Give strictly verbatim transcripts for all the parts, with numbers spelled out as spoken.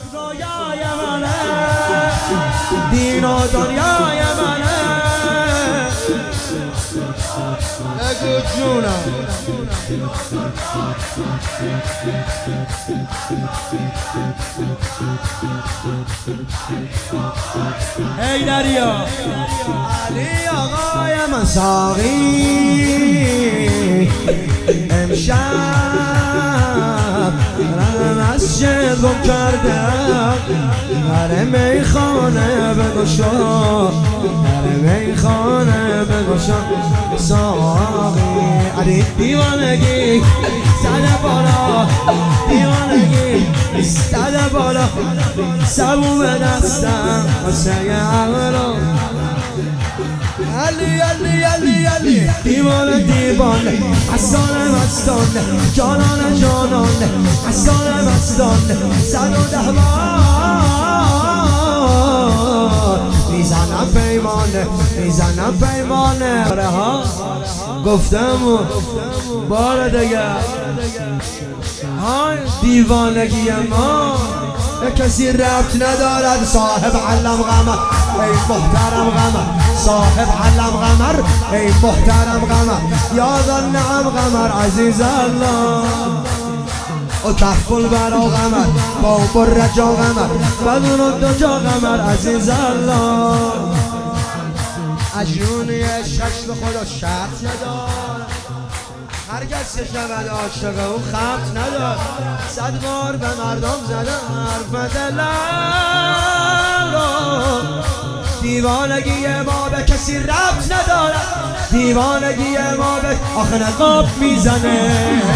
رویای منه، دین و دنیای منه. بگو جونم ای دریا علی آقای من ساقی، امشب رم مسجد گم کردم، در میخانه بگشا، در میخانه بگشا ساقی. علی دیوانگی زده بالا، دیوانگی زده بالا، سبو به دستم واسه عقلا. علی علی علی علی دیوانه دیوانه، حسان مستانه، جانان جانانه، حسان مستانه. صد و ده بار میزنم پیمانه، میزنم پیمانه. آره ها گفتم بار دیگه های دیوانگی ما به کسی ربط ندارد. صاحب علم قمر ای محترم قمر، صاحب علم قمر ای محترم قمر. یاد نعم قمر عزیز الله، و کفل برا قمر با برجا قمر، بدون دو جا قمر عزیز الله. اجرونی عشقش به خدا شرط ندار، هر کس شود عاشق او خبت ندار. صد بار به مردم زدم حرف دلم رو، دیوانگی ما به کسی ربط نداره، دیوانگی ما به آخه نقاب میزنه،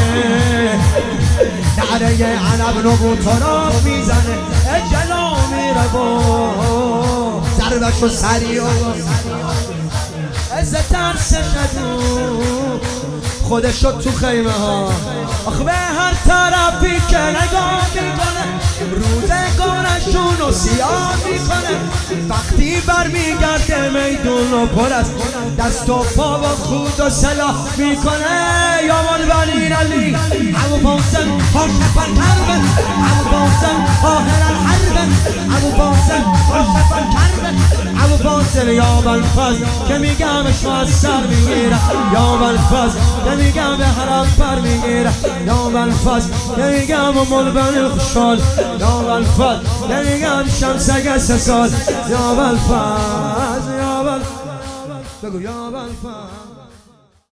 نعره عنب نبو تراب میزنه، جلو میره با ضربش و سریع و از ترس شدو خودش شد تو خیمه ها. آخه به هر طرفی که نگاه میکنه روزگارشون رو سیاه میکنه. وقتی برمیگرده میدون و پر از دست و پا و خود و سلاح میکنه. یا من بنین علی ابو فوزن هاشفن کربن، ابو فوزن آهر الحربن، ابو فوزن هاشفن کربن، ابو فوزن یا بلفز که میگمش ما سر میگیره، یا بلفز که میگم به حرم پر میگیره، یا بلفز که میگم مول بن خوشحال، یا بلفز که میگم شمسه سه سال، یا بلفز یا بلفز بگو یا بلفز.